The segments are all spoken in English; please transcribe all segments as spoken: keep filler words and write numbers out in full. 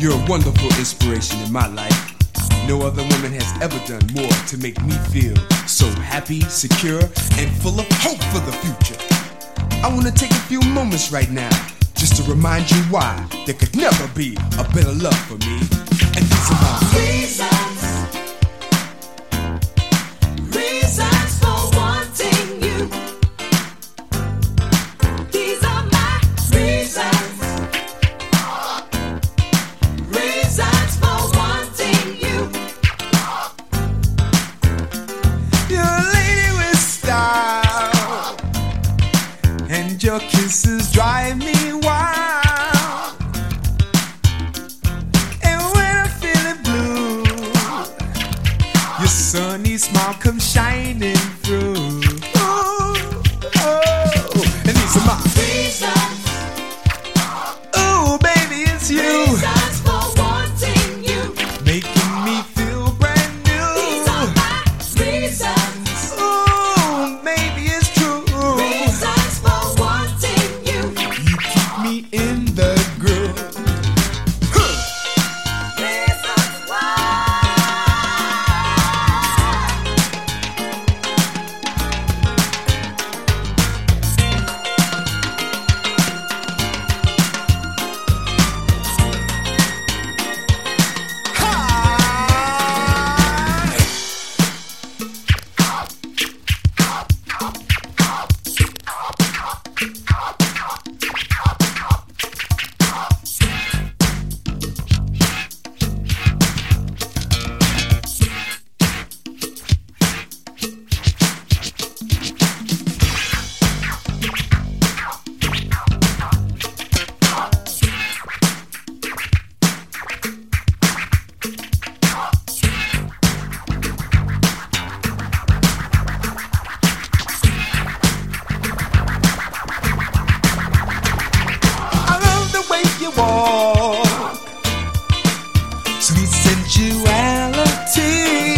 You're a wonderful inspiration in my life. No other woman has ever done more to make me feel so happy, secure, and full of hope for the future. I wanna take a few moments right now just to remind you why there could never be a better love for me. And these are my reasons. Reasons for wanting you. These are my reasons. Reasons for wanting you. You're a lady with style, and your kisses drive me wild. And when I'm feeling blue, your sunny smile comes shining through. Ooh, oh, and these are my reasons. Ooh, baby, it's you. Reasons for wanting you. Making me feel brand new. These are my reasons. Ooh, maybe it's true. Reasons for wanting you. You keep me in the groove. Reasons why. I love the way you walk, sweet sensuality.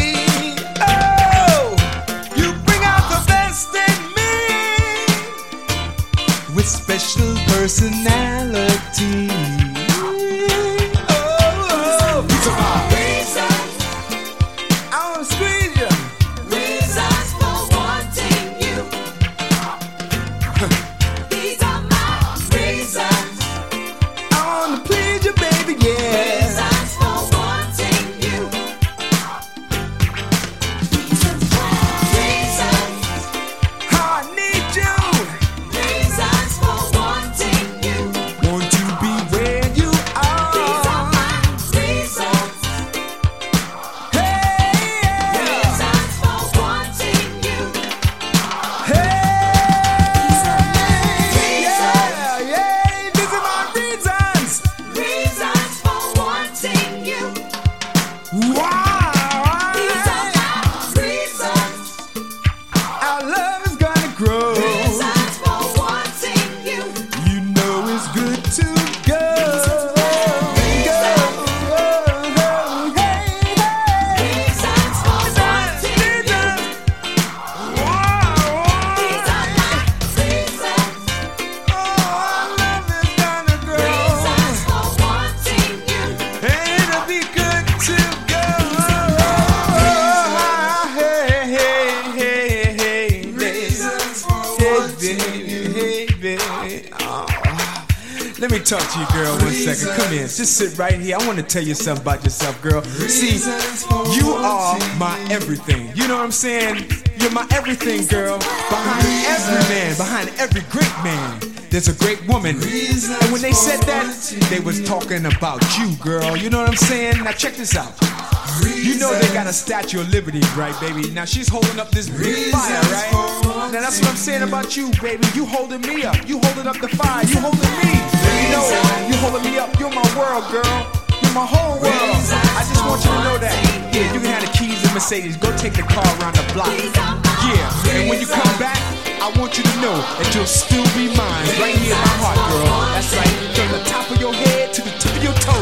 Oh, you bring out the best in me with special personality. Oh, oh, these are my Reasons. I wanna squeeze you. Reasons for wanting you. These are my reasons. I wanna please you, baby, yeah. Reasons for wanting you. Reasons why. Reasons. How I need you. Reasons for wanting you. Want to be where you These are are. my reasons. Hey, yeah. Reasons for wanting you. Hey, reasons. yeah, yeah. These are my reasons. Reasons for wanting you. Wow. These are my reasons. Our love is gonna grow. Reasons for wanting you. You know it's good to go. Go, go, go. Hey, hey. Reasons for wanting you. Wow. These are my reasons. Oh, our love is gonna grow. Reasons for wanting you. And it'll be good to go. Hey, hey, hey, hey, Reasons for hey, wanting baby, hey, baby. Oh. Let me talk to you, girl, one second. Come here. Just sit right here. I want to tell you something about yourself, girl. See, you are my everything. You know what I'm saying? You're my everything, girl. Behind every man, behind every great man, there's a great woman. And when they said that, they was talking about you, girl. You know what I'm saying? Now check this out. You know they got a Statue of Liberty, right, baby? Now she's holding up this big fire, right? Now that's what I'm saying about you, baby. You holding me up. You holding up the fire. You holding me. You know, you holding me up. You're my world, girl. You're my whole world. I just want you to know that. Yeah, you can have the keys to Mercedes. Go take the car around the block. Yeah, and when you come back, I want you to know that you'll still be mine right here in my heart, girl. That's right. From the top of your head to the tip of your toes.